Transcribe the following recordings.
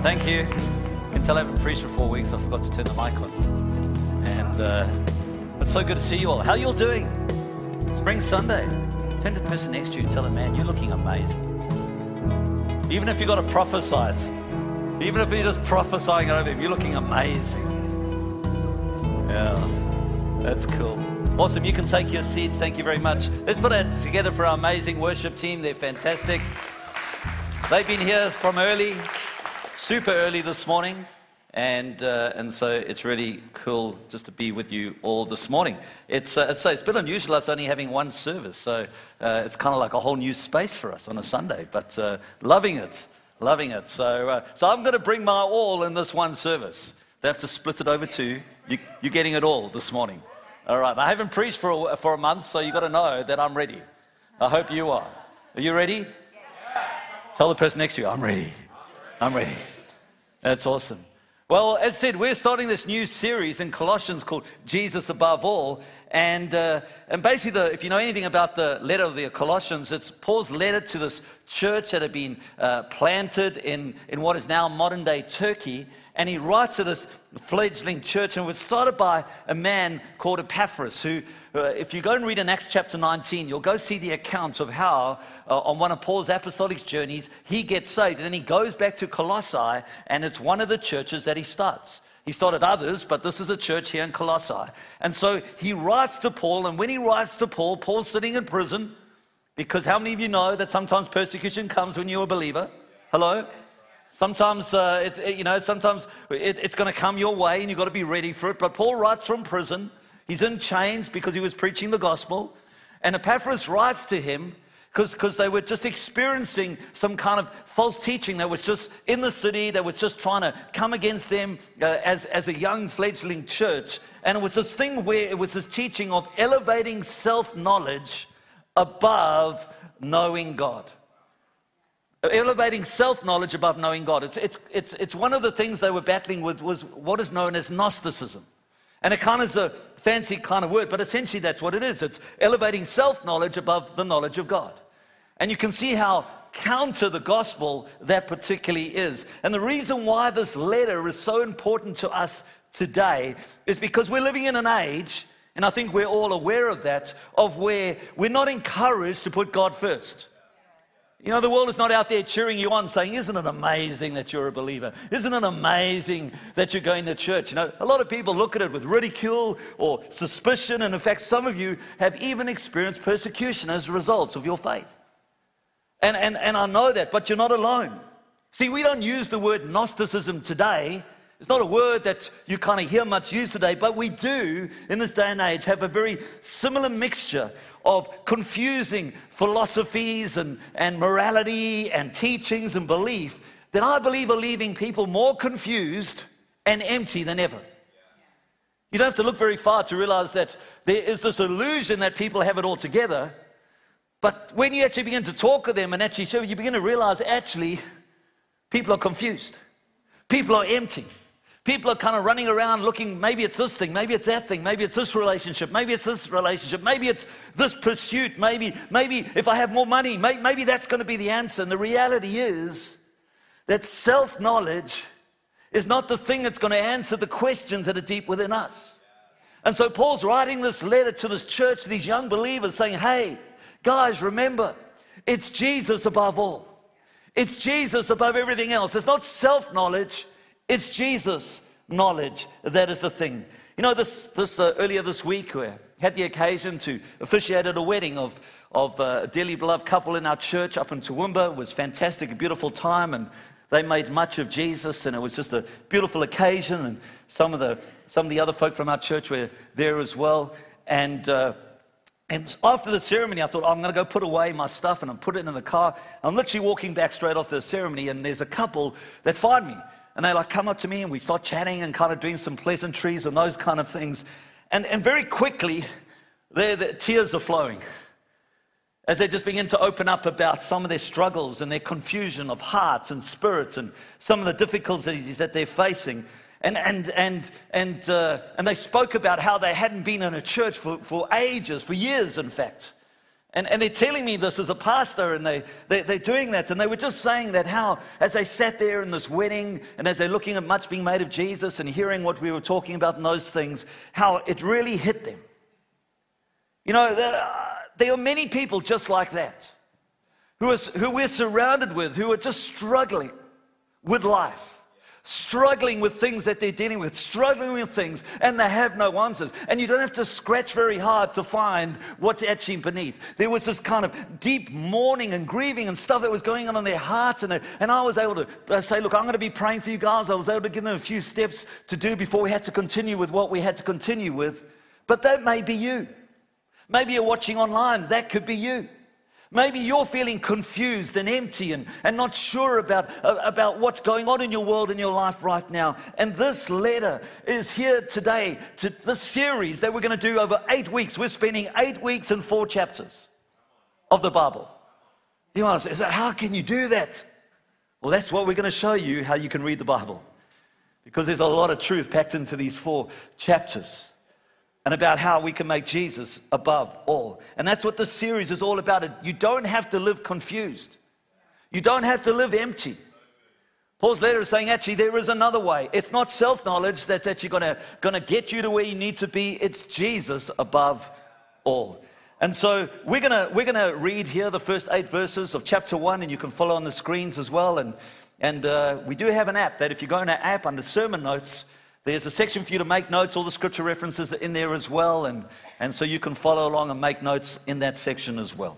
Thank you. You can tell I haven't preached for 4 weeks. I forgot to turn the mic on. And it's so good to see you all. How are you all doing? Spring Sunday. Turn to the person next to you and tell them, man, you're looking amazing. Even if you've got to prophesy it, even if you're just prophesying over him, you're looking amazing. Yeah, that's cool. Awesome, you can take your seats. Thank you very much. Let's put it together for our amazing worship team. They're fantastic. They've been here from early, super early this morning. And so it's really cool just to be with you all this morning. It's a bit unusual us only having one service. So it's kind of like a whole new space for us on a Sunday. But loving it. So I'm going to bring my all in this one service. They have to split it over two. You're getting it all this morning. All right, I haven't preached for a month, so you've got to know that I'm ready. I hope you are. Are you ready? Tell the person next to you, I'm ready. That's awesome. Well, as I said, we're starting this new series in Colossians called Jesus Above All. And basically, if you know anything about the letter of the Colossians, it's Paul's letter to this church that had been planted in what is now modern-day Turkey. And he writes to this fledgling church, and it was started by a man called Epaphras, who, if you go and read in Acts chapter 19, you'll go see the account of how, on one of Paul's apostolic journeys, he gets saved. And then he goes back to Colossae, and it's one of the churches that he starts. He started others, but this is a church here in Colossae. And so he writes to Paul, and when he writes to Paul, Paul's sitting in prison, because how many of you know that sometimes persecution comes when you're a believer? Hello? Sometimes it's going to come your way, and you've got to be ready for it. But Paul writes from prison. He's in chains because he was preaching the gospel. And Epaphras writes to him because they were just experiencing some kind of false teaching that was just in the city, that was just trying to come against them as a young fledgling church. And it was this thing where it was this teaching of elevating self-knowledge above knowing God. Elevating self-knowledge above knowing God. It's one of the things they were battling with was what is known as Gnosticism. And it kind of is a fancy kind of word, but essentially that's what it is. It's elevating self-knowledge above the knowledge of God. And you can see how counter the gospel that particularly is. And the reason why this letter is so important to us today is because we're living in an age, and I think we're all aware of that, of where we're not encouraged to put God first. You know, the world is not out there cheering you on saying, isn't it amazing that you're a believer? Isn't it amazing that you're going to church? You know, a lot of people look at it with ridicule or suspicion. And in fact, some of you have even experienced persecution as a result of your faith. And I know that, but you're not alone. See, we don't use the word Gnosticism today. It's not a word that you kind of hear much used today, but we do, in this day and age, have a very similar mixture of confusing philosophies and morality and teachings and belief that I believe are leaving people more confused and empty than ever. You don't have to look very far to realize that there is this illusion that people have it all together, but when you actually begin to talk to them and actually show, you begin to realize actually people are confused. People are empty. People are kind of running around looking, maybe it's this thing, maybe it's that thing, maybe it's this relationship, maybe it's this relationship, maybe it's this pursuit, maybe if I have more money, maybe that's going to be the answer. And the reality is that self-knowledge is not the thing that's going to answer the questions that are deep within us. And so Paul's writing this letter to this church, to these young believers, saying, hey, guys, remember, it's Jesus above all. It's Jesus above everything else. It's not self-knowledge. It's Jesus' knowledge that is the thing. You know, earlier this week, we had the occasion to officiate at a wedding of a dearly beloved couple in our church up in Toowoomba. It was fantastic, a beautiful time, and they made much of Jesus, and it was just a beautiful occasion. And some of the other folk from our church were there as well. And after the ceremony, I thought, I'm going to go put away my stuff, and I'm put it in the car. I'm literally walking back straight after the ceremony, and there's a couple that find me. And they come up to me and we start chatting and kind of doing some pleasantries and those kind of things. And very quickly, the tears are flowing as they just begin to open up about some of their struggles and their confusion of hearts and spirits and some of the difficulties that they're facing. And they spoke about how they hadn't been in a church for ages, for years, in fact. And they're telling me this as a pastor, and they're doing that. And they were just saying that how, as they sat there in this wedding, and as they're looking at much being made of Jesus and hearing what we were talking about and those things, how it really hit them. You know, there are many people just like that, who we're surrounded with, who are just struggling with life. Struggling with things that they're dealing with, struggling with things, and they have no answers. And you don't have to scratch very hard to find what's actually beneath. There was this kind of deep mourning and grieving and stuff that was going on in their hearts. And I was able to say, look, I'm going to be praying for you guys. I was able to give them a few steps to do before we had to continue with what we had to continue with. But that may be you. Maybe you're watching online. That could be you. Maybe you're feeling confused and empty and not sure about what's going on in your world, in your life right now. And this letter is here today to this series that we're going to do over 8 weeks. We're spending 8 weeks and 4 chapters of the Bible. You want to say, so how can you do that? Well, that's what we're going to show you, how you can read the Bible. Because there's a lot of truth packed into these 4 chapters. And about how we can make Jesus above all. And that's what this series is all about. You don't have to live confused. You don't have to live empty. Paul's letter is saying, actually, there is another way. It's not self-knowledge that's actually going to get you to where you need to be. It's Jesus above all. And so we're gonna read here the first 8 verses of chapter 1, and you can follow on the screens as well. And we do have an app that if you go in our app under sermon notes, there's a section for you to make notes. All the scripture references are in there as well. And so you can follow along and make notes in that section as well.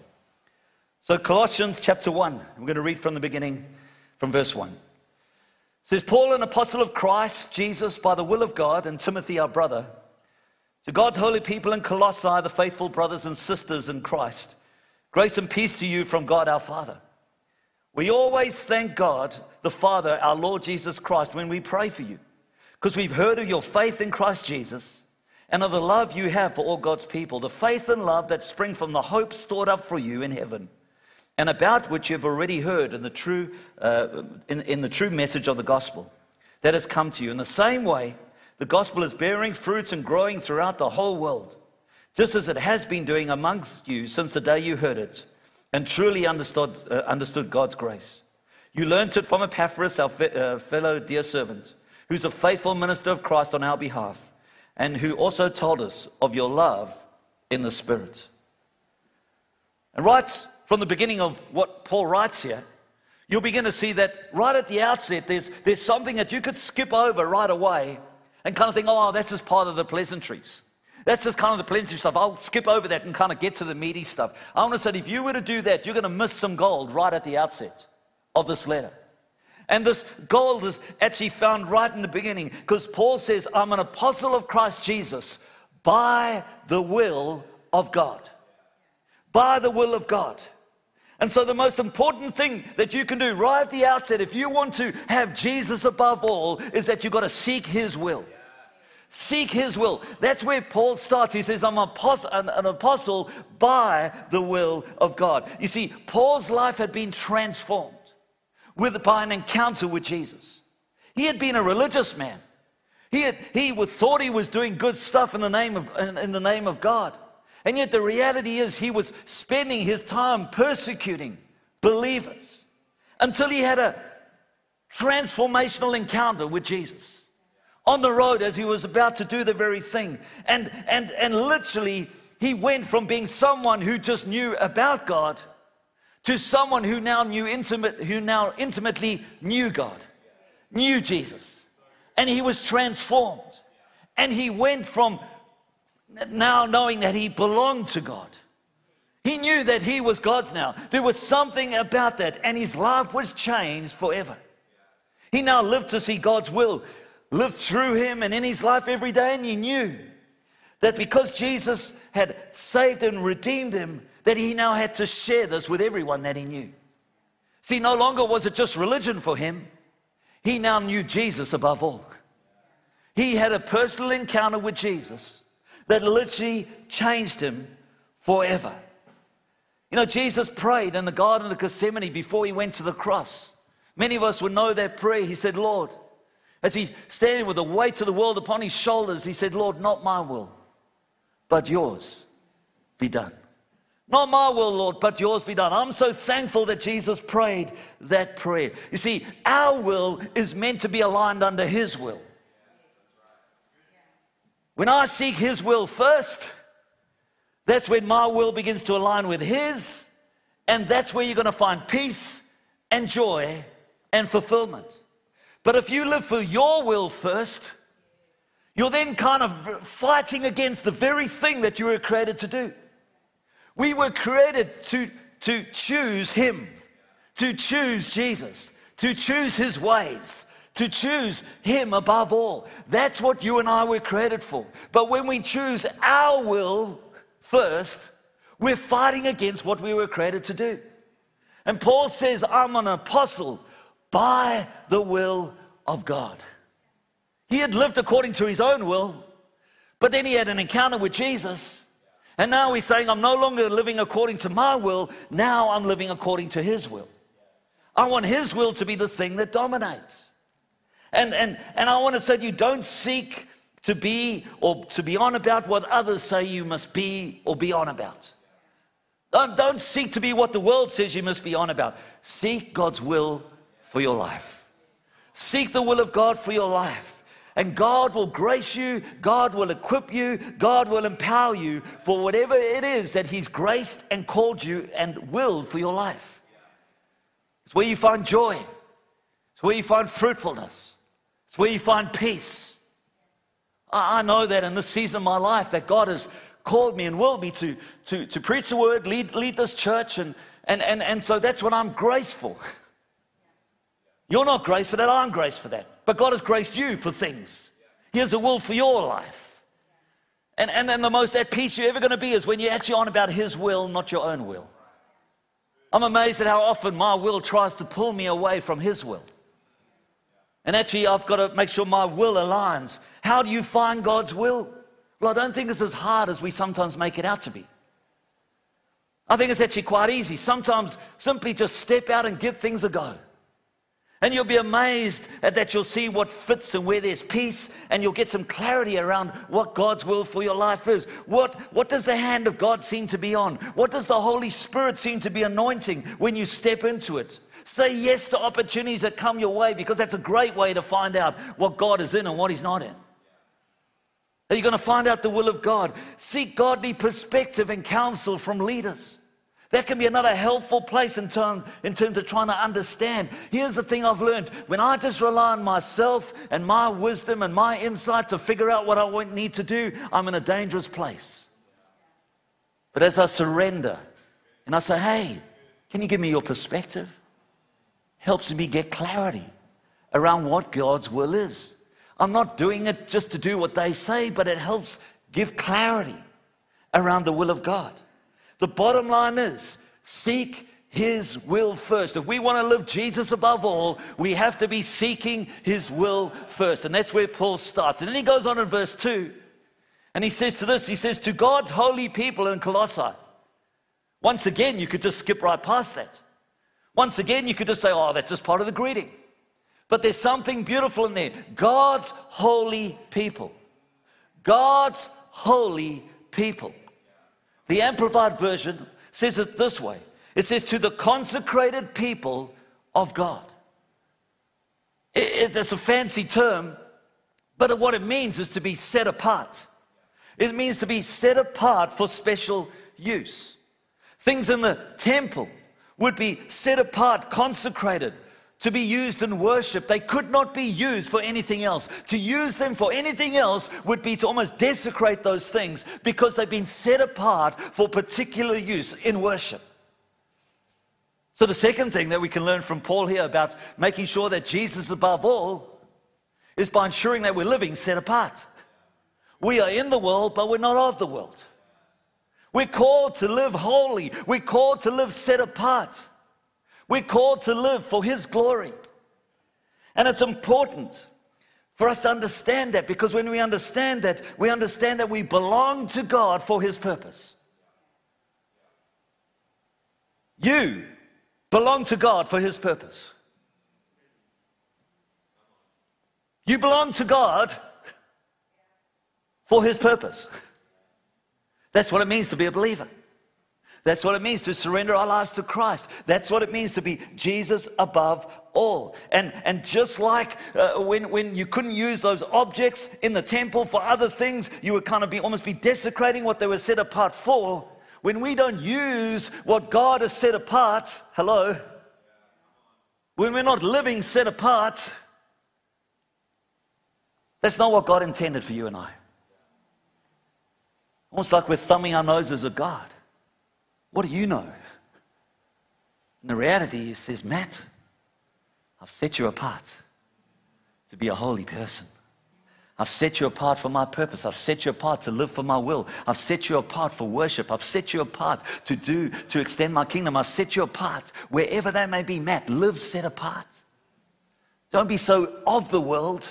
So Colossians chapter 1. I'm going to read from the beginning, from verse 1. It says, Paul, an apostle of Christ Jesus, by the will of God, and Timothy, our brother, to God's holy people in Colossae, the faithful brothers and sisters in Christ, grace and peace to you from God our Father. We always thank God, the Father, our Lord Jesus Christ, when we pray for you. Because we've heard of your faith in Christ Jesus and of the love you have for all God's people, the faith and love that spring from the hope stored up for you in heaven, and about which you have already heard in the true message of the gospel that has come to you. In the same way, the gospel is bearing fruits and growing throughout the whole world, just as it has been doing amongst you since the day you heard it and truly understood God's grace. You learnt it from Epaphras, our fellow dear servant, who's a faithful minister of Christ on our behalf, and who also told us of your love in the Spirit. And right from the beginning of what Paul writes here, you'll begin to see that right at the outset, there's something that you could skip over right away and kind of think, oh, that's just part of the pleasantries. That's just kind of the pleasantry stuff. I'll skip over that and kind of get to the meaty stuff. I want to say, if you were to do that, you're going to miss some gold right at the outset of this letter. And this gold is actually found right in the beginning, because Paul says, I'm an apostle of Christ Jesus by the will of God. By the will of God. And so the most important thing that you can do right at the outset, if you want to have Jesus above all, is that you've got to seek His will. Seek His will. That's where Paul starts. He says, I'm an apostle by the will of God. You see, Paul's life had been transformed by an encounter with Jesus. He had been a religious man. He thought he was doing good stuff in the name of God. And yet the reality is he was spending his time persecuting believers until he had a transformational encounter with Jesus on the road as he was about to do the very thing. And literally he went from being someone who just knew about God to someone who now intimately knew God, knew Jesus. And he was transformed. And he went from now knowing that he belonged to God. He knew that he was God's now. There was something about that, and his life was changed forever. He now lived to see God's will live through him and in his life every day, and he knew that because Jesus had saved and redeemed him, that he now had to share this with everyone that he knew. See, no longer was it just religion for him. He now knew Jesus above all. He had a personal encounter with Jesus that literally changed him forever. You know, Jesus prayed in the Garden of Gethsemane before he went to the cross. Many of us would know that prayer. He said, Lord, as he's standing with the weight of the world upon his shoulders, he said, Lord, not my will, but yours be done. Not my will, Lord, but yours be done. I'm so thankful that Jesus prayed that prayer. You see, our will is meant to be aligned under his will. When I seek his will first, that's when my will begins to align with his, and that's where you're going to find peace and joy and fulfillment. But if you live for your will first, you're then kind of fighting against the very thing that you were created to do. We were created to choose him, to choose Jesus, to choose his ways, to choose him above all. That's what you and I were created for. But when we choose our will first, we're fighting against what we were created to do. And Paul says, I'm an apostle by the will of God. He had lived according to his own will, but then he had an encounter with Jesus. And now he's saying, I'm no longer living according to my will. Now I'm living according to his will. I want his will to be the thing that dominates. And I want to say to you, don't seek to be or to be on about what others say you must be or be on about. Don't seek to be what the world says you must be on about. Seek God's will for your life. Seek the will of God for your life. And God will grace you, God will equip you, God will empower you for whatever it is that he's graced and called you and willed for your life. It's where you find joy. It's where you find fruitfulness. It's where you find peace. I know that in this season of my life that God has called me and willed me to preach the word, lead this church, and so that's what I'm graced for. You're not graced for that, I'm graced for that. But God has graced you for things. He has a will for your life. And the most at peace you're ever going to be is when you're actually on about his will, not your own will. I'm amazed at how often my will tries to pull me away from his will. And actually, I've got to make sure my will aligns. How do you find God's will? Well, I don't think it's as hard as we sometimes make it out to be. I think it's actually quite easy. Sometimes simply just step out and give things a go. And you'll be amazed at that. You'll see what fits and where there's peace, and you'll get some clarity around what God's will for your life is. What does the hand of God seem to be on? What does the Holy Spirit seem to be anointing when you step into it? Say yes to opportunities that come your way, because that's a great way to find out what God is in and what he's not in. Are you going to find out the will of God? Seek godly perspective and counsel from leaders. That can be another helpful place in terms of trying to understand. Here's the thing I've learned. When I just rely on myself and my wisdom and my insight to figure out what I need to do, I'm in a dangerous place. But as I surrender and I say, hey, can you give me your perspective? Helps me get clarity around what God's will is. I'm not doing it just to do what they say, but it helps give clarity around the will of God. The bottom line is, seek his will first. If we want to live Jesus above all, we have to be seeking his will first. And that's where Paul starts. And then he goes on in verse 2, and he says to God's holy people in Colossae. Once again, you could just skip right past that. Once again, you could just say, oh, that's just part of the greeting. But there's something beautiful in there. God's holy people. God's holy people. The Amplified Version says it this way. It says, to the consecrated people of God. It's a fancy term, but what it means is to be set apart. It means to be set apart for special use. Things in the temple would be set apart, consecrated, to be used in worship. They could not be used for anything else. To use them for anything else would be to almost desecrate those things, because they've been set apart for particular use in worship. So the second thing that we can learn from Paul here about making sure that Jesus is above all is by ensuring that we're living set apart. We are in the world, but we're not of the world. We're called to live holy. We're called to live set apart. We're called to live for his glory. And it's important for us to understand that, because when we understand that we belong to God for his purpose. You belong to God for his purpose. You belong to God for his purpose. That's what it means to be a believer. That's what it means to surrender our lives to Christ. That's what it means to be Jesus above all. And just like when you couldn't use those objects in the temple for other things, you would kind of almost be desecrating what they were set apart for. When we don't use what God has set apart, hello, when we're not living set apart, that's not what God intended for you and I. Almost like we're thumbing our noses at God. What do you know? And the reality is, says, Matt, I've set you apart to be a holy person. I've set you apart for my purpose. I've set you apart to live for my will. I've set you apart for worship. I've set you apart to extend my kingdom. I've set you apart wherever that may be. Matt, live set apart. Don't be so of the world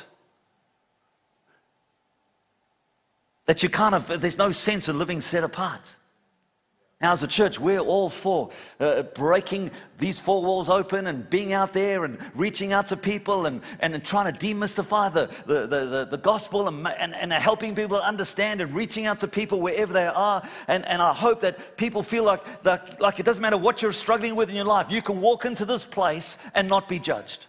that you there's no sense of living set apart. Now, as a church, we're all for breaking these four walls open and being out there and reaching out to people and trying to demystify the gospel and helping people understand and reaching out to people wherever they are. And I hope that people feel like it doesn't matter what you're struggling with in your life, you can walk into this place and not be judged.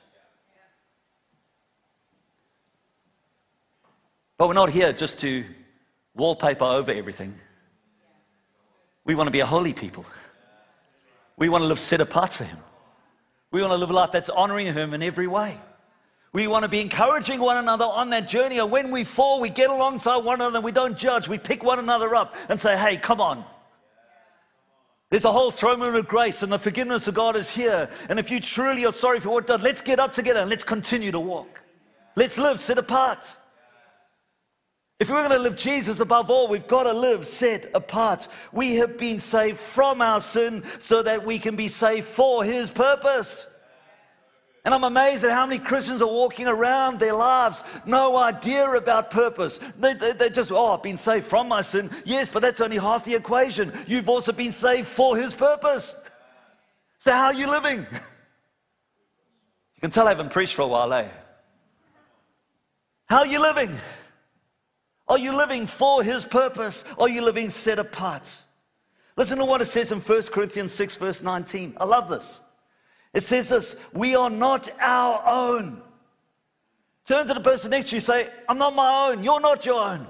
But we're not here just to wallpaper over everything. We want to be a holy people. We want to live set apart for Him. We want to live a life that's honoring Him in every way. We want to be encouraging one another on that journey. And when we fall, we get alongside one another and we don't judge. We pick one another up and say, hey, come on. There's a whole throne room of grace and the forgiveness of God is here. And if you truly are sorry for what done, let's get up together and let's continue to walk. Let's live set apart. If we're going to live Jesus above all, we've got to live set apart. We have been saved from our sin so that we can be saved for His purpose. And I'm amazed at how many Christians are walking around their lives, no idea about purpose. They just, I've been saved from my sin. Yes, but that's only half the equation. You've also been saved for His purpose. So how are you living? You can tell I haven't preached for a while, eh? How are you living? Are you living for His purpose? Are you living set apart? Listen to what it says in 1 Corinthians 6 verse 19. I love this. It says this, we are not our own. Turn to the person next to you and say, I'm not my own. You're not your own.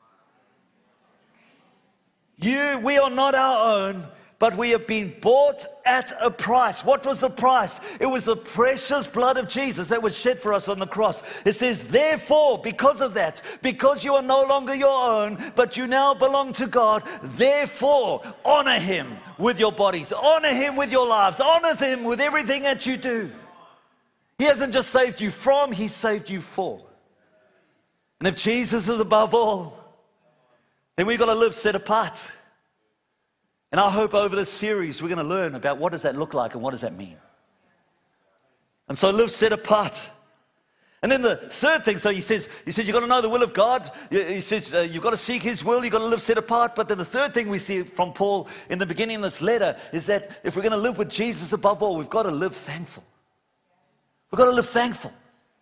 We are not our own, but we have been bought at a price. What was the price? It was the precious blood of Jesus that was shed for us on the cross. It says, therefore, because of that, because you are no longer your own, but you now belong to God, therefore, honor Him with your bodies, honor Him with your lives, honor Him with everything that you do. He hasn't just saved you from, He saved you for. And if Jesus is above all, then we've got to live set apart. And I hope over this series we're going to learn about what does that look like and what does that mean. And so live set apart. And then the third thing, so he says you've got to know the will of God. He says you've got to seek His will, you've got to live set apart. But then the third thing we see from Paul in the beginning of this letter is that if we're going to live with Jesus above all, we've got to live thankful. We've got to live thankful.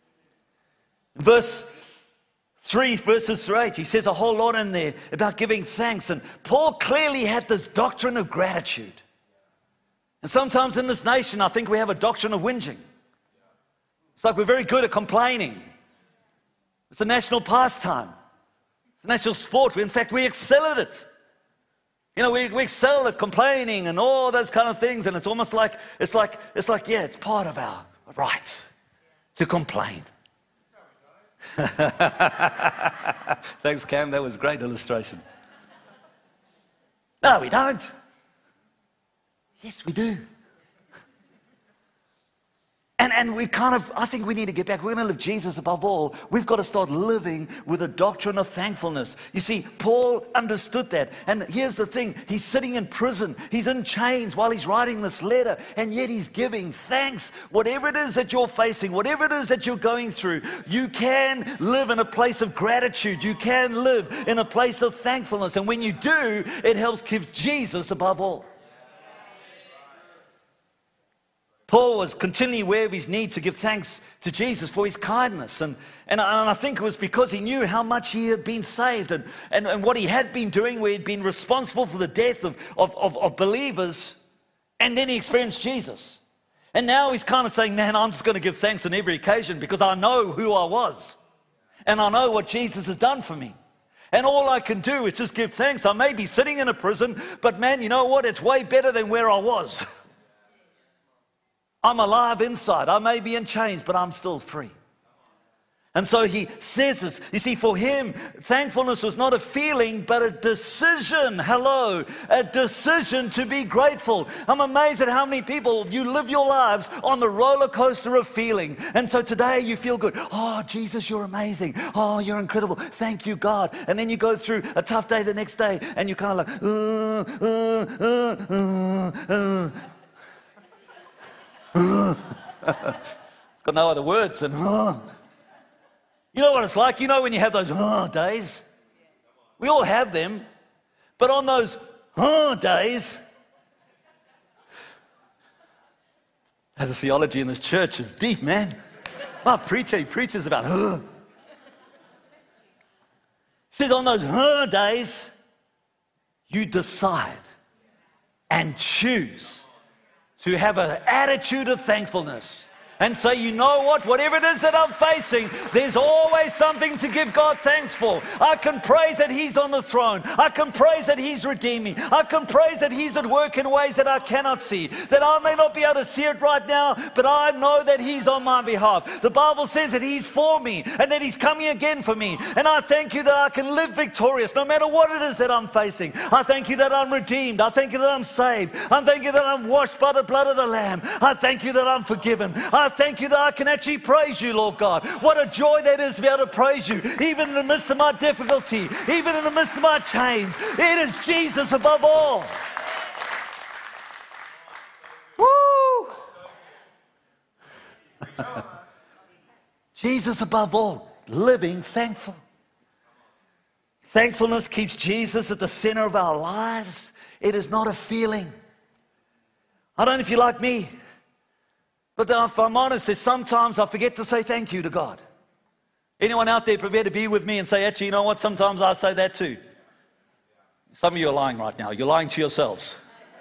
Verse 3 verses through 8, he says a whole lot in there about giving thanks. And Paul clearly had this doctrine of gratitude. And sometimes in this nation, I think we have a doctrine of whinging. It's like we're very good at complaining. It's a national pastime. It's a national sport. In fact, we excel at it. You know, we excel at complaining and all those kind of things. And it's almost like, it's part of our rights to complain. Thanks, Cam. That was a great illustration. No, we don't. Yes, we do. And we I think we need to get back. We're going to live Jesus above all. We've got to start living with a doctrine of thankfulness. You see, Paul understood that. And here's the thing. He's sitting in prison. He's in chains while he's writing this letter. And yet he's giving thanks. Whatever it is that you're facing, whatever it is that you're going through, you can live in a place of gratitude. You can live in a place of thankfulness. And when you do, it helps keep Jesus above all. Paul was continually aware of his need to give thanks to Jesus for his kindness. And I think it was because he knew how much he had been saved and what he had been doing, where he'd been responsible for the death of believers, and then he experienced Jesus. And now he's kind of saying, man, I'm just going to give thanks on every occasion because I know who I was. And I know what Jesus has done for me. And all I can do is just give thanks. I may be sitting in a prison, but man, you know what? It's way better than where I was. I'm alive inside. I may be in chains, but I'm still free. And so he says this. You see, for him, thankfulness was not a feeling, but a decision. Hello, a decision to be grateful. I'm amazed at how many people, you live your lives on the roller coaster of feeling. And so today you feel good. Oh, Jesus, you're amazing. Oh, you're incredible. Thank you, God. And then you go through a tough day the next day, and you're kind of like, it's got no other words than You know what it's like? You know when you have those days? We all have them. But on those days, the theology in this church is deep, man. My preacher, he preaches about He says on those days, you decide and choose to have an attitude of thankfulness and say, you know what, whatever it is that I'm facing, there's always something to give God thanks for. I can praise that He's on the throne. I can praise that He's redeeming. I can praise that He's at work in ways that I cannot see, that I may not be able to see it right now, but I know that He's on my behalf. The Bible says that He's for me and that He's coming again for me. And I thank you that I can live victorious no matter what it is that I'm facing. I thank you that I'm redeemed. I thank you that I'm saved. I thank you that I'm washed by the blood of the Lamb. I thank you that I'm forgiven. I thank you that I can actually praise you, Lord God. What a joy that is to be able to praise you, even in the midst of my difficulty, even in the midst of my chains. It is Jesus above all. Woo! Jesus above all, living thankful. Thankfulness keeps Jesus at the center of our lives. It is not a feeling. I don't know if you're like me, but if I'm honest, there's sometimes I forget to say thank you to God. Anyone out there prepared to be with me and say, actually, you know what? Sometimes I say that too. Some of you are lying right now. You're lying to yourselves.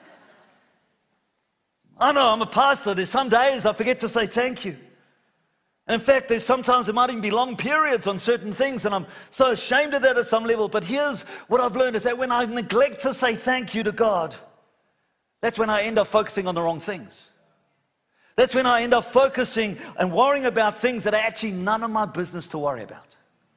I know, I'm a pastor. There's some days I forget to say thank you. And in fact, there's sometimes there might even be long periods on certain things, and I'm so ashamed of that at some level. But here's what I've learned is that when I neglect to say thank you to God, that's when I end up focusing on the wrong things. That's when I end up focusing and worrying about things that are actually none of my business to worry about.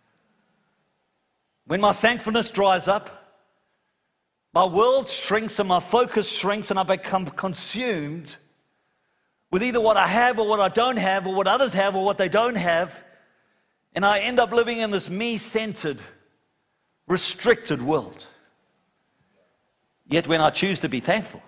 When my thankfulness dries up, my world shrinks and my focus shrinks, and I become consumed with either what I have or what I don't have, or what others have or what they don't have. And I end up living in this me-centered, restricted world. Yet when I choose to be thankful,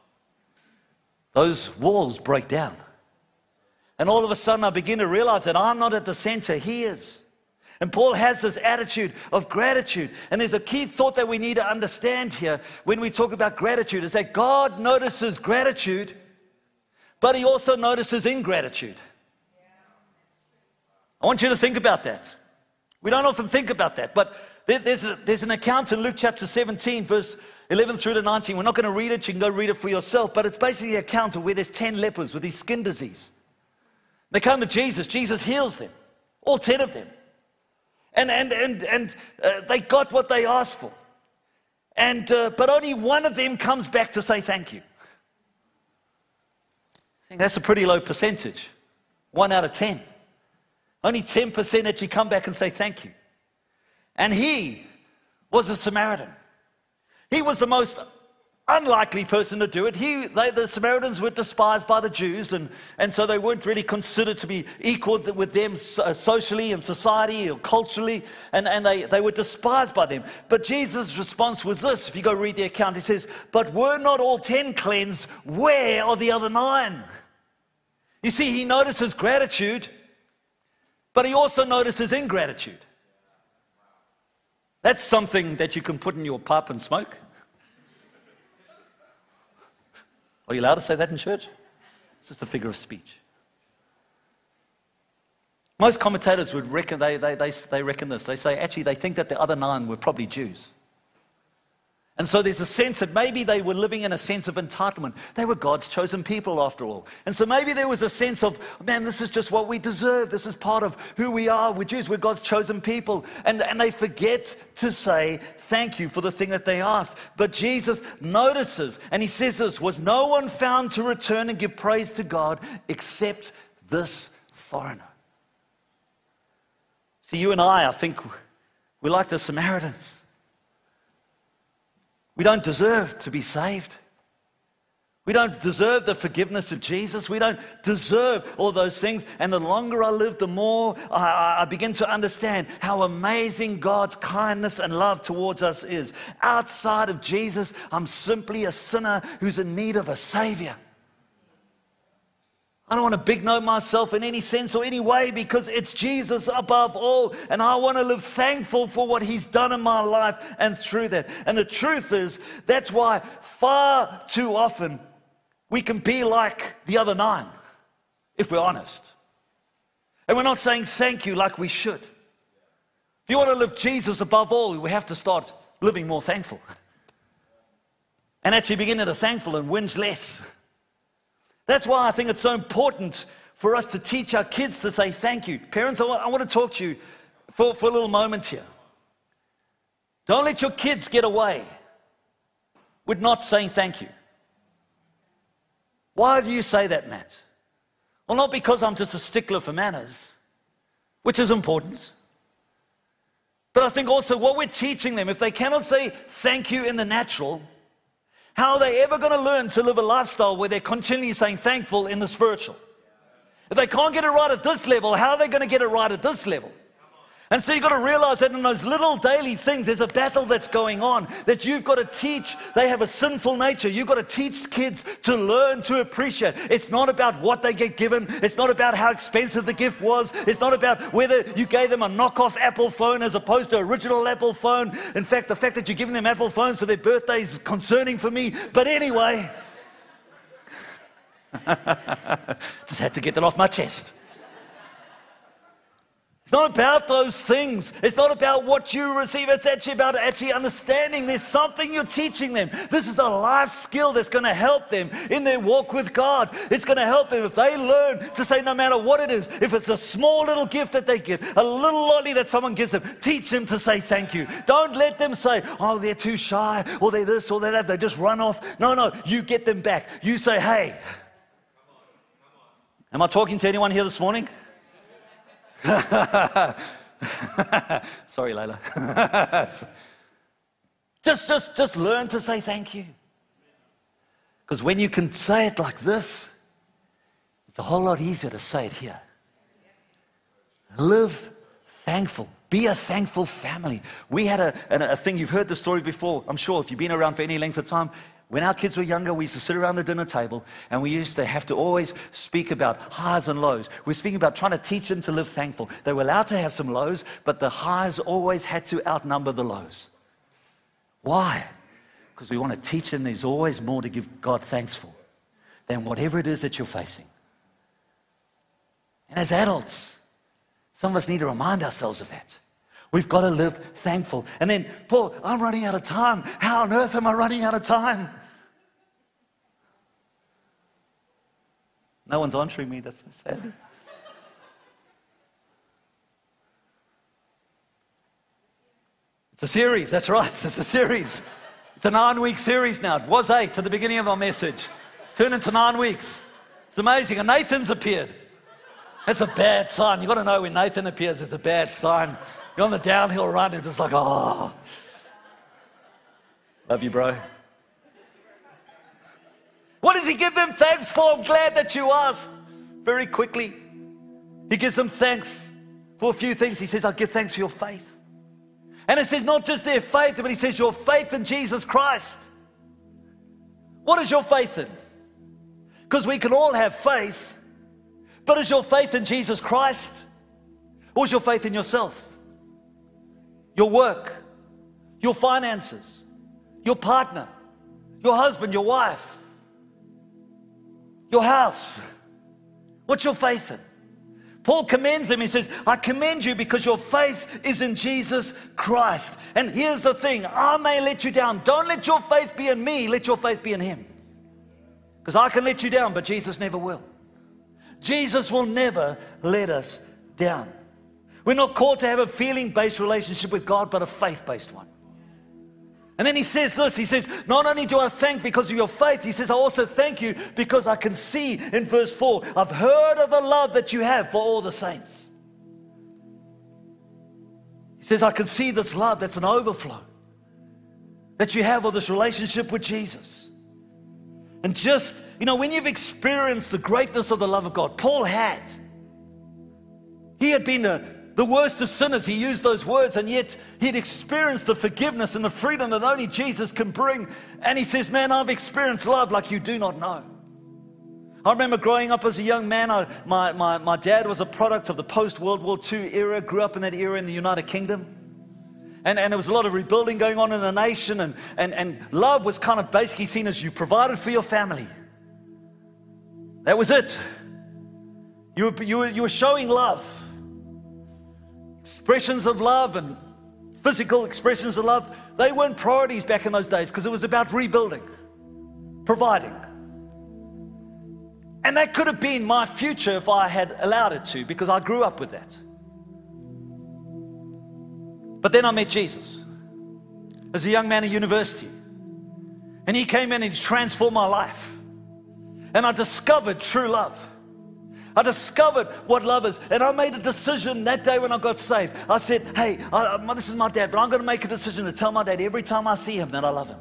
those walls break down. And all of a sudden I begin to realize that I'm not at the center, He is. And Paul has this attitude of gratitude. And there's a key thought that we need to understand here when we talk about gratitude, is that God notices gratitude, but He also notices ingratitude. I want you to think about that. We don't often think about that, but there's an account in Luke chapter 17, verse 11 through to 19. We're not going to read it. You can go read it for yourself. But it's basically an account of where there's 10 lepers with his skin disease. They come to Jesus. Jesus heals them, all 10 of them. And they got what they asked for. But only one of them comes back to say thank you. I think that's a pretty low percentage. 1 out of 10. Only 10% actually come back and say thank you. And he was a Samaritan. He was the most unlikely person to do it. The Samaritans were despised by the Jews, and so they weren't really considered to be equal with them socially and society or culturally, and they were despised by them. But Jesus' response was this. If you go read the account, He says, "But were not all 10 cleansed? Where are the other 9? You see, He notices gratitude, but He also notices ingratitude. That's something that you can put in your pipe and smoke. Are you allowed to say that in church? It's just a figure of speech. Most commentators would reckon, they reckon this. They say, actually, they think that the other 9 were probably Jews. And so there's a sense that maybe they were living in a sense of entitlement. They were God's chosen people after all. And so maybe there was a sense of, man, this is just what we deserve. This is part of who we are. We're Jews. We're God's chosen people. And they forget to say thank you for the thing that they asked. But Jesus notices, and he says this, was no one found to return and give praise to God except this foreigner. See, you and I think we're like the Samaritans. We don't deserve to be saved. We don't deserve the forgiveness of Jesus. We don't deserve all those things. And the longer I live, the more I begin to understand how amazing God's kindness and love towards us is. Outside of Jesus, I'm simply a sinner who's in need of a Savior. I don't want to big note myself in any sense or any way because it's Jesus above all. And I want to live thankful for what he's done in my life and through that. And the truth is, that's why far too often we can be like the other 9, if we're honest. And we're not saying thank you like we should. If you want to live Jesus above all, we have to start living more thankful. And actually begin to thankful and whinge less. That's why I think it's so important for us to teach our kids to say thank you. Parents, I want to talk to you for a little moment here. Don't let your kids get away with not saying thank you. Why do you say that, Matt? Well, not because I'm just a stickler for manners, which is important. But I think also what we're teaching them, if they cannot say thank you in the natural, how are they ever going to learn to live a lifestyle where they're continually saying thankful in the spiritual? If they can't get it right at this level, how are they going to get it right at this level? And so you've got to realize that in those little daily things, there's a battle that's going on that you've got to teach. They have a sinful nature. You've got to teach kids to learn to appreciate. It's not about what they get given. It's not about how expensive the gift was. It's not about whether you gave them a knockoff Apple phone as opposed to original Apple phone. In fact, the fact that you're giving them Apple phones for their birthday is concerning for me. But anyway, just had to get that off my chest. It's not about those things. It's not about what you receive. It's actually about understanding there's something you're teaching them. This is a life skill that's going to help them in their walk with God. It's going to help them if they learn to say no matter what it is, if it's a small little gift that they get, a little lolly that someone gives them, teach them to say thank you. Don't let them say, oh, they're too shy, or they're this, or they're that. They just run off. No, you get them back. You say, hey. Am I talking to anyone here this morning? Sorry, Layla. just learn to say thank you. Because when you can say it like this, it's a whole lot easier to say it here. Live thankful. Be a thankful family. We had a thing, you've heard the story before, I'm sure, if you've been around for any length of time. When our kids were younger, we used to sit around the dinner table and we used to have to always speak about highs and lows. We're speaking about trying to teach them to live thankful. They were allowed to have some lows, but the highs always had to outnumber the lows. Why? Because we want to teach them there's always more to give God thanks for than whatever it is that you're facing. And as adults, some of us need to remind ourselves of that. We've got to live thankful. And then, Paul, I'm running out of time. How on earth am I running out of time? No one's answering me. That's so sad. It's a series. That's right. It's a series. It's a 9-week series now. It was 8 at the beginning of our message. It's turned into 9 weeks. It's amazing. And Nathan's appeared. That's a bad sign. You've got to know when Nathan appears, it's a bad sign. You're on the downhill run and just like, oh. Love you, bro. What does he give them thanks for? I'm glad that you asked. Very quickly, he gives them thanks for a few things. He says, I give thanks for your faith. And it says not just their faith, but he says your faith in Jesus Christ. What is your faith in? Because we can all have faith, but is your faith in Jesus Christ? Or is your faith in yourself? Your work, your finances, your partner, your husband, your wife, your house, What's your faith in? Paul commends him. He says, I commend you because your faith is in Jesus Christ. And here's the thing, I may let you down. Don't let your faith be in me, let your faith be in him. Because I can let you down, but Jesus never will. Jesus will never let us down. We're not called to have a feeling-based relationship with God, but a faith-based one. And then he says this, he says, not only do I thank because of your faith, he says, I also thank you because I can see in verse 4, I've heard of the love that you have for all the saints. He says, I can see this love that's an overflow that you have of this relationship with Jesus. And just, when you've experienced the greatness of the love of God, Paul had. He had been the worst of sinners. He used those words, and yet he'd experienced the forgiveness and the freedom that only Jesus can bring. And he says, man, I've experienced love like you do not know. I remember growing up as a young man, my dad was a product of the post-World War II era, grew up in that era in the United Kingdom. And there was a lot of rebuilding going on in the nation, and love was kind of basically seen as you provided for your family. That was it. You were showing love. Expressions of love and physical expressions of love, they weren't priorities back in those days because it was about rebuilding, providing. And that could have been my future if I had allowed it to, because I grew up with that. But then I met Jesus as a young man at university. And he came in and he transformed my life. And I discovered true love. I discovered what love is, and I made a decision that day when I got saved. I said, hey, this is my dad, but I'm going to make a decision to tell my dad every time I see him that I love him.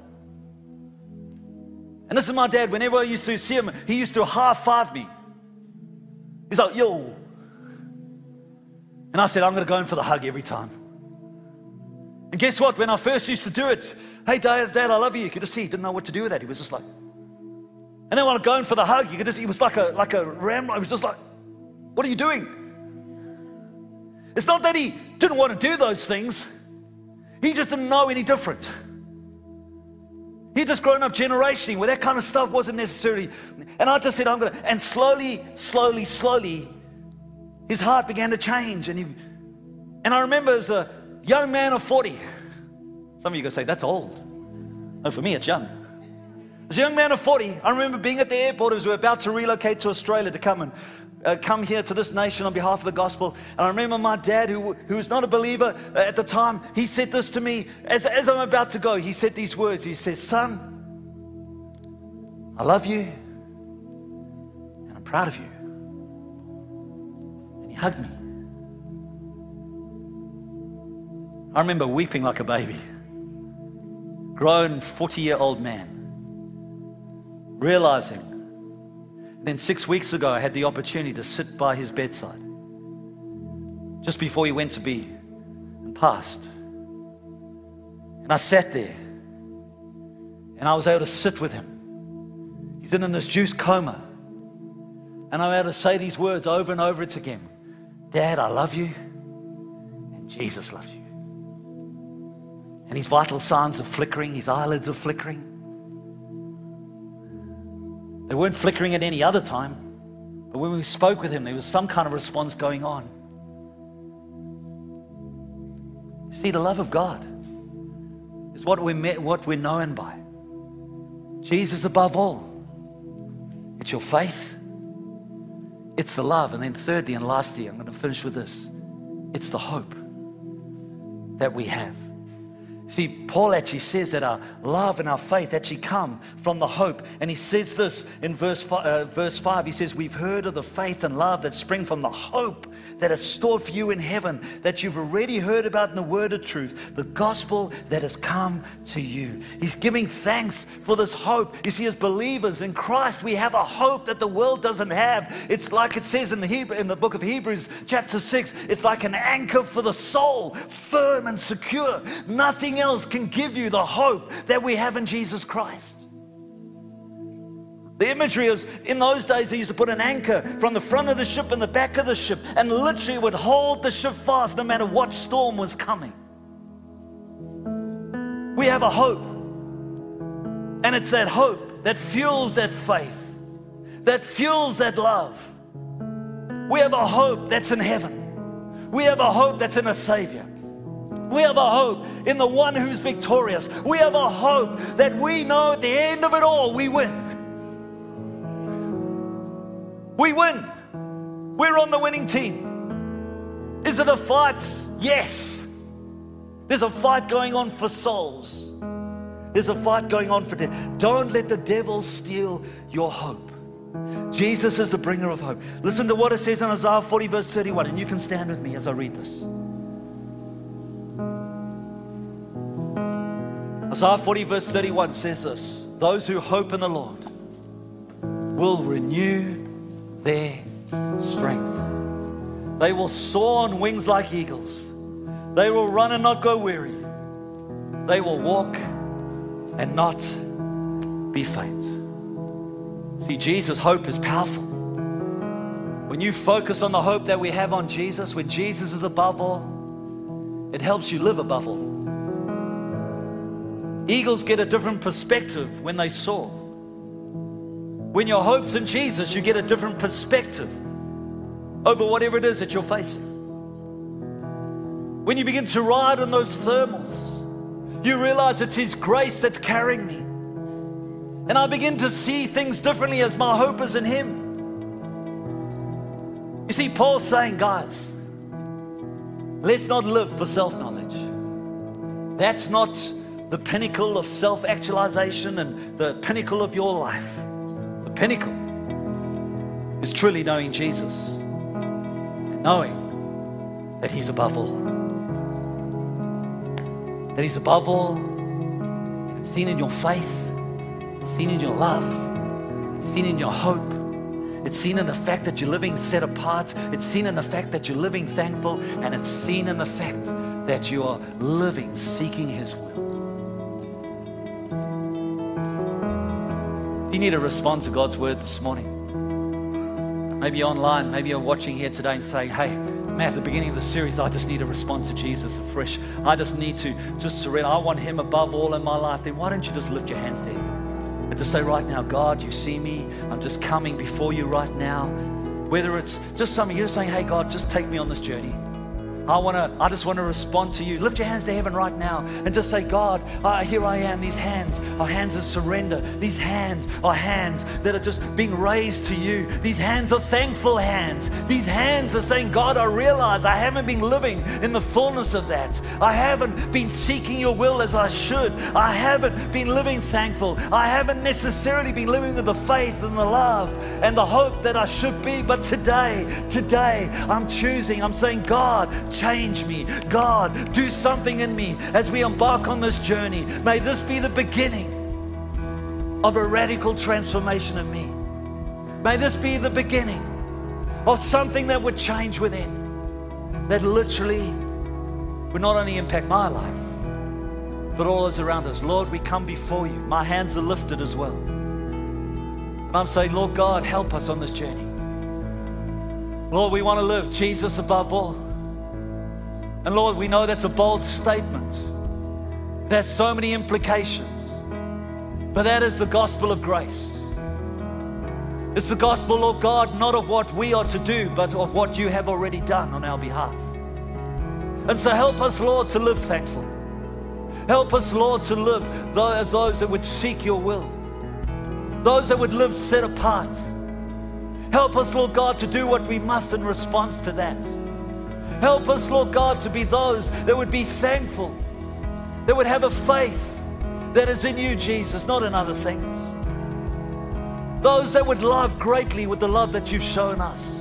And this is my dad. Whenever I used to see him, he used to high-five me. He's like, yo. And I said, I'm going to go in for the hug every time. And guess what? When I first used to do it, hey, Dad, I love you. You could just see he didn't know what to do with that. He was just like, and then when I go in for the hug, you could just, he was like a ram. I was just like, what are you doing? It's not that he didn't want to do those things. He just didn't know any different. He'd just grown up generationally where that kind of stuff wasn't necessarily. And I just said, and slowly, his heart began to change. And I remember as a young man of 40, some of you are going to say, that's old. No, for me, it's young. As a young man of 40, I remember being at the airport as we were about to relocate to Australia to come here to this nation on behalf of the gospel. And I remember my dad, who was not a believer at the time, he said this to me as I'm about to go. He said these words. He says, son, I love you and I'm proud of you. And he hugged me. I remember weeping like a baby. Grown 40-year-old man. Realizing. And then 6 weeks ago, I had the opportunity to sit by his bedside just before he went to be and passed. And I sat there and I was able to sit with him. He's in an induced coma. And I'm able to say these words over and over again. Dad, I love you and Jesus loves you. And his vital signs are flickering, his eyelids are flickering. They weren't flickering at any other time, but when we spoke with him, there was some kind of response going on. See, the love of God is what we're known by. Jesus above all. It's your faith. It's the love. And then thirdly and lastly, I'm going to finish with this. It's the hope that we have. See, Paul actually says that our love and our faith actually come from the hope. And he says this in verse 5. He says, we've heard of the faith and love that spring from the hope that is stored for you in heaven, that you've already heard about in the word of truth, the gospel that has come to you. He's giving thanks for this hope. You see, as believers in Christ, we have a hope that the world doesn't have. It's like it says in the book of Hebrews, chapter 6, it's like an anchor for the soul, firm and secure. Nothing else can give you the hope that we have in Jesus Christ. The imagery is, in those days, they used to put an anchor from the front of the ship and the back of the ship, and literally would hold the ship fast no matter what storm was coming. We have a hope, and it's that hope that fuels that faith, that fuels that love. We have a hope that's in heaven. We have a hope that's in a Savior. We have a hope in the one who's victorious. We have a hope that we know at the end of it all, we win. We win. We're on the winning team. Is it a fight? Yes. There's a fight going on for souls. There's a fight going on for death. Don't let the devil steal your hope. Jesus is the bringer of hope. Listen to what it says in Isaiah 40 verse 31, and you can stand with me as I read this. Isaiah 40 verse 31 says this: those who hope in the Lord will renew their strength. They will soar on wings like eagles. They will run and not go weary. They will walk and not be faint. See, Jesus' hope is powerful. When you focus on the hope that we have on Jesus, when Jesus is above all, it helps you live above all. Eagles get a different perspective when they soar. When your hope's in Jesus, you get a different perspective over whatever it is that you're facing. When you begin to ride on those thermals, you realize it's His grace that's carrying me. And I begin to see things differently as my hope is in Him. You see, Paul's saying, guys, let's not live for self-knowledge. That's not the pinnacle of self-actualization and the pinnacle of your life. The pinnacle is truly knowing Jesus and knowing that He's above all. That He's above all, and it's seen in your faith, it's seen in your love, it's seen in your hope, it's seen in the fact that you're living set apart, it's seen in the fact that you're living thankful, and it's seen in the fact that you are living seeking His will. If you need to respond to God's word this morning, maybe you're online, maybe you're watching here today and saying, hey, Matt, at the beginning of the series, I just need to respond to Jesus afresh. I just need to just surrender. I want Him above all in my life. Then why don't you just lift your hands to Him and just say right now, God, you see me. I'm just coming before you right now. Whether it's just something, you're saying, hey, God, just take me on this journey. I just want to respond to you. Lift your hands to heaven right now and just say, God, here I am. These hands are hands of surrender. These hands are hands that are just being raised to you. These hands are thankful hands. These hands are saying, God, I realize I haven't been living in the fullness of that. I haven't been seeking your will as I should. I haven't been living thankful. I haven't necessarily been living with the faith and the love and the hope that I should be. But today, I'm choosing. I'm saying, God, change me. God, do something in me as we embark on this journey. May this be the beginning of a radical transformation in me. May this be the beginning of something that would change within, that literally would not only impact my life, but all those around us. Lord, we come before you. My hands are lifted as well. And I'm saying, Lord God, help us on this journey. Lord, we want to live Jesus above all. And Lord, we know that's a bold statement. There's so many implications. But that is the gospel of grace. It's the gospel, Lord God, not of what we are to do, but of what you have already done on our behalf. And so help us, Lord, to live thankful. Help us, Lord, to live as those that would seek your will. Those that would live set apart. Help us, Lord God, to do what we must in response to that. Help us, Lord God, to be those that would be thankful, that would have a faith that is in you, Jesus, not in other things. Those that would love greatly with the love that you've shown us.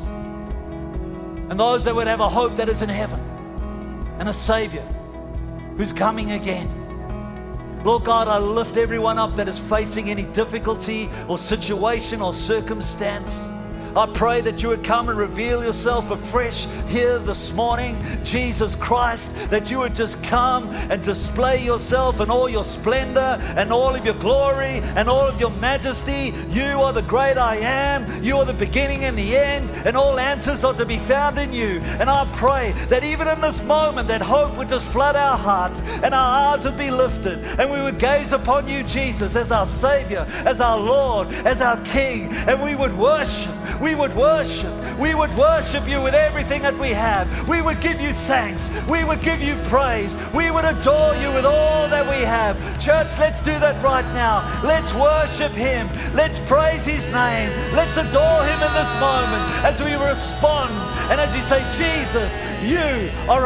And those that would have a hope that is in heaven and a Savior who's coming again. Lord God, I lift everyone up that is facing any difficulty or situation or circumstance. I pray that you would come and reveal yourself afresh here this morning, Jesus Christ, that you would just come and display yourself in all your splendor and all of your glory and all of your majesty. You are the great I am. You are the beginning and the end, and all answers are to be found in you. And I pray that even in this moment, that hope would just flood our hearts and our eyes would be lifted, and we would gaze upon you, Jesus, as our Savior, as our Lord, as our King, and we would worship. We would worship. we would worship you with everything that we have. We would give you thanks. We would give you praise. We would adore you with all that we have. Church, let's do that right now. Let's worship him. Let's praise his name. Let's adore him in this moment as we respond and as we say, Jesus, you are